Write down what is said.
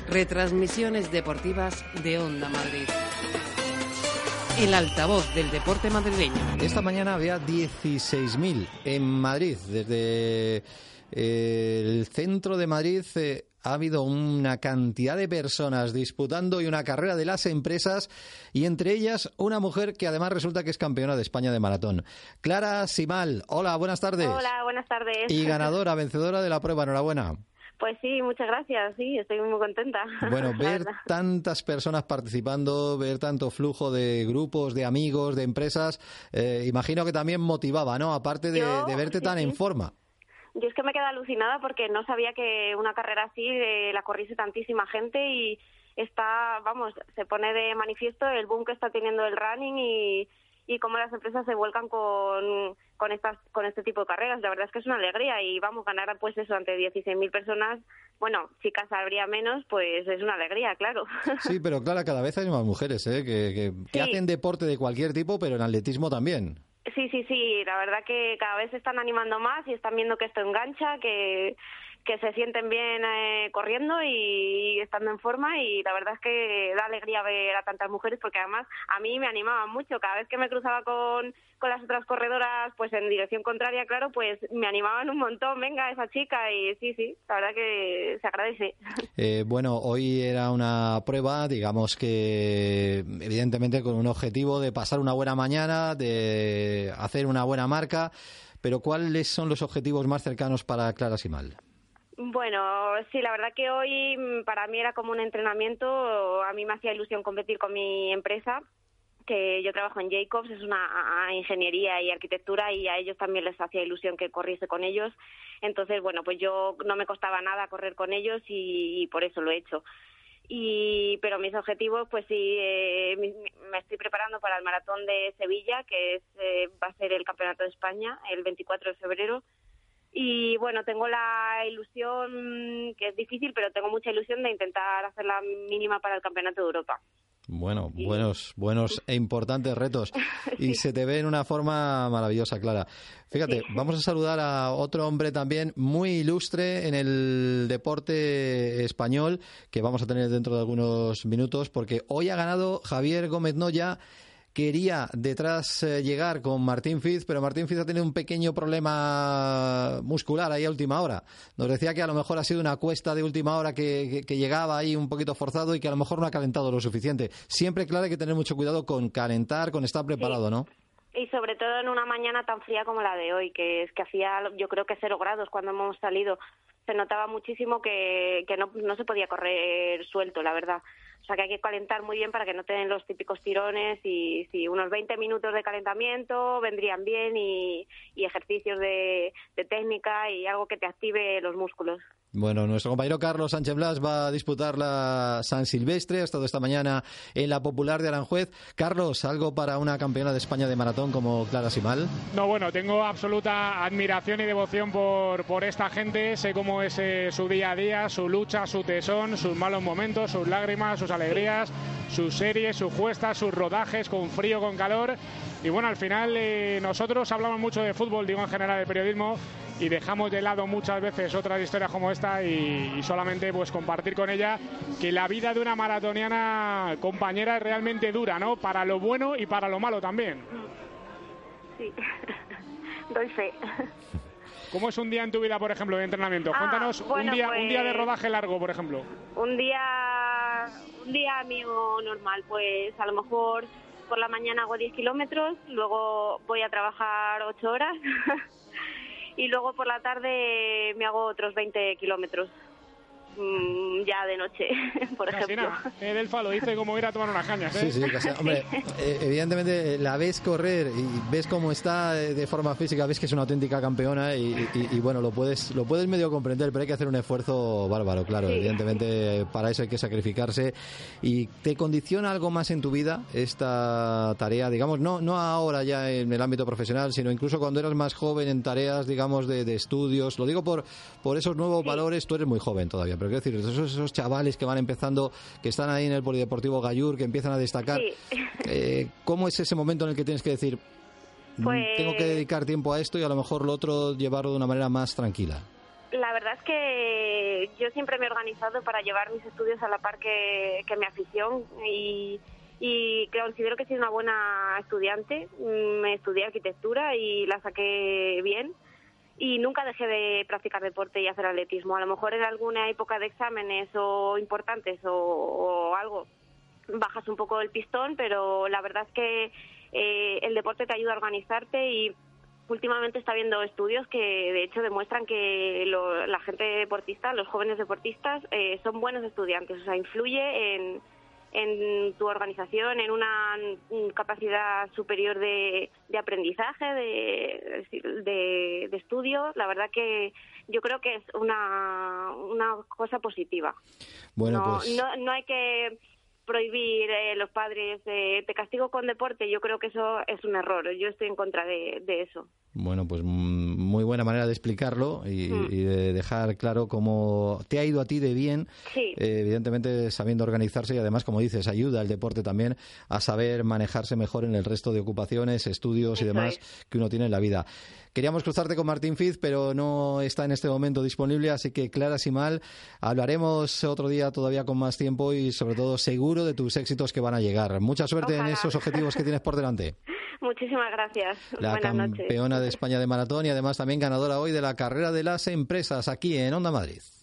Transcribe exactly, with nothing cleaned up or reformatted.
Retransmisiones deportivas de Onda Madrid. El altavoz del deporte madrileño. Esta mañana había dieciséis mil en Madrid. Desde eh, el centro de Madrid eh, ha habido una cantidad de personas disputando y una carrera de las empresas, y entre ellas una mujer que además resulta que es campeona de España de maratón. Clara Simal, hola, buenas tardes. Hola, buenas tardes. Y ganadora, vencedora de la prueba, enhorabuena. Pues sí, muchas gracias, sí, estoy muy contenta. Bueno, ver tantas personas participando, ver tanto flujo de grupos, de amigos, de empresas, eh, imagino que también motivaba, ¿no? Aparte de, Yo, de verte sí, tan sí. en forma. Yo es que me quedé alucinada porque no sabía que una carrera así eh, la corriese tantísima gente, y está, vamos, se pone de manifiesto el boom que está teniendo el running y, y cómo las empresas se vuelcan con, con estas con este tipo de carreras. La verdad es que es una alegría, y vamos, ganar pues eso ante dieciséis mil personas, bueno, chicas habría menos, pues es una alegría, claro. Sí, pero claro, cada vez hay más mujeres ¿eh? que, que, que sí. hacen deporte de cualquier tipo, pero en atletismo también. Sí, sí, sí, la verdad que cada vez se están animando más y están viendo que esto engancha, que, que se sienten bien eh, corriendo y, y estando en forma, y la verdad es que da alegría ver a tantas mujeres, porque además a mí me animaban mucho. Cada vez que me cruzaba con, con las otras corredoras, pues en dirección contraria, claro, pues me animaban un montón, venga esa chica, y sí, sí, la verdad que se agradece. Eh, bueno, hoy era una prueba, digamos que evidentemente con un objetivo de pasar una buena mañana, de hacer una buena marca, pero ¿cuáles son los objetivos más cercanos para Clara Simal? Bueno, sí, la verdad que hoy para mí era como un entrenamiento. A mí me hacía ilusión competir con mi empresa, que yo trabajo en Jacobs, es una ingeniería y arquitectura, y a ellos también les hacía ilusión que corriese con ellos. Entonces, bueno, pues yo no me costaba nada correr con ellos, y, y por eso lo he hecho. Y pero mis objetivos, pues sí, eh, me, me estoy preparando para el maratón de Sevilla, que es eh, va a ser el campeonato de España el veinticuatro de febrero. Y bueno, tengo la ilusión, que es difícil, pero tengo mucha ilusión de intentar hacer la mínima para el Campeonato de Europa. Bueno, y... buenos, buenos e importantes retos. Y sí. Se te ve en una forma maravillosa, Clara. Fíjate, sí. Vamos a saludar a otro hombre también muy ilustre en el deporte español, que vamos a tener dentro de algunos minutos, porque hoy ha ganado Javier Gómez Noya. Quería detrás eh, llegar con Martín Fiz, pero Martín Fiz ha tenido un pequeño problema muscular ahí a última hora. Nos decía que a lo mejor ha sido una cuesta de última hora que, que, que llegaba ahí un poquito forzado y que a lo mejor no ha calentado lo suficiente. Siempre, claro, hay que tener mucho cuidado con calentar, con estar preparado, sí. ¿no? Y sobre todo en una mañana tan fría como la de hoy, que es que hacía, yo creo que cero grados cuando hemos salido. Se notaba muchísimo que, que no, no se podía correr suelto, la verdad. O sea que hay que calentar muy bien para que no te den los típicos tirones, y sí, unos veinte minutos de calentamiento vendrían bien, y, y ejercicios de, de técnica y algo que te active los músculos. Bueno, nuestro compañero Carlos Sánchez Blas va a disputar la San Silvestre, ha estado esta mañana en la Popular de Aranjuez. Carlos, ¿algo para una campeona de España de maratón como Clara Simal? No, bueno, tengo absoluta admiración y devoción por, por esta gente. Sé cómo es eh, su día a día, su lucha, su tesón, sus malos momentos, sus lágrimas, sus alegrías, sus series, sus juestas, sus rodajes, con frío, con calor. Y bueno, al final eh, nosotros hablamos mucho de fútbol, digo en general de periodismo, y dejamos de lado muchas veces otras historias como esta, y, y solamente pues compartir con ella que la vida de una maratoniana compañera es realmente dura, ¿no? Para lo bueno y para lo malo también. Sí, doy fe. ¿Cómo es un día en tu vida, por ejemplo, de entrenamiento? Ah, Cuéntanos bueno, un día pues, un día de rodaje largo, por ejemplo. Un día, un día mío normal, pues a lo mejor por la mañana hago diez kilómetros, luego voy a trabajar ocho horas y luego por la tarde me hago otros veinte kilómetros. Ya de noche, por casi ejemplo. Nada. Eh, Delfa lo dice como ir a tomar unas cañas, ¿eh? Sí, sí, casi. Hombre, eh, evidentemente la ves correr y ves cómo está de forma física, ves que es una auténtica campeona y, y, y bueno, lo puedes lo puedes medio comprender, pero hay que hacer un esfuerzo bárbaro, claro. Sí. Evidentemente para eso hay que sacrificarse. ¿Y te condiciona algo más en tu vida esta tarea, digamos, no no ahora ya en el ámbito profesional, sino incluso cuando eras más joven en tareas, digamos, de, de estudios? Lo digo por, por esos nuevos sí. valores. Tú eres muy joven todavía, pero quiero decir, esos, esos chavales que van empezando, que están ahí en el Polideportivo Gallur, que empiezan a destacar, sí. eh, ¿cómo es ese momento en el que tienes que decir, pues... tengo que dedicar tiempo a esto y a lo mejor lo otro llevarlo de una manera más tranquila? La verdad es que yo siempre me he organizado para llevar mis estudios a la par que, que mi afición y, y considero que soy una buena estudiante. Me estudié arquitectura y la saqué bien y nunca dejé de practicar deporte y hacer atletismo. A lo mejor en alguna época de exámenes o importantes o, o algo bajas un poco el pistón, pero la verdad es que eh, el deporte te ayuda a organizarte y últimamente está habiendo estudios que de hecho demuestran que lo, la gente deportista, los jóvenes deportistas, eh, son buenos estudiantes, o sea, influye en, en tu organización, en una capacidad superior de, de aprendizaje, de, de, de estudio. La verdad que yo creo que es una, una cosa positiva. Bueno, no, pues... no, no hay que prohibir eh, los padres, eh, te castigo con deporte, yo creo que eso es un error, yo estoy en contra de, de eso. Bueno, pues muy buena manera de explicarlo y, mm. y de dejar claro cómo te ha ido a ti de bien, sí. eh, evidentemente sabiendo organizarse y además, como dices, ayuda el deporte también a saber manejarse mejor en el resto de ocupaciones, estudios eso y demás es. Que uno tiene en la vida. Queríamos cruzarte con Martín Fiz, pero no está en este momento disponible, así que Clara Simal, hablaremos otro día todavía con más tiempo y sobre todo seguro de tus éxitos que van a llegar. Mucha suerte Ojalá. en esos objetivos que tienes por delante. Muchísimas gracias. La Buenas campeona noches. de España de maratón y además también ganadora hoy de la carrera de las empresas aquí en Onda Madrid.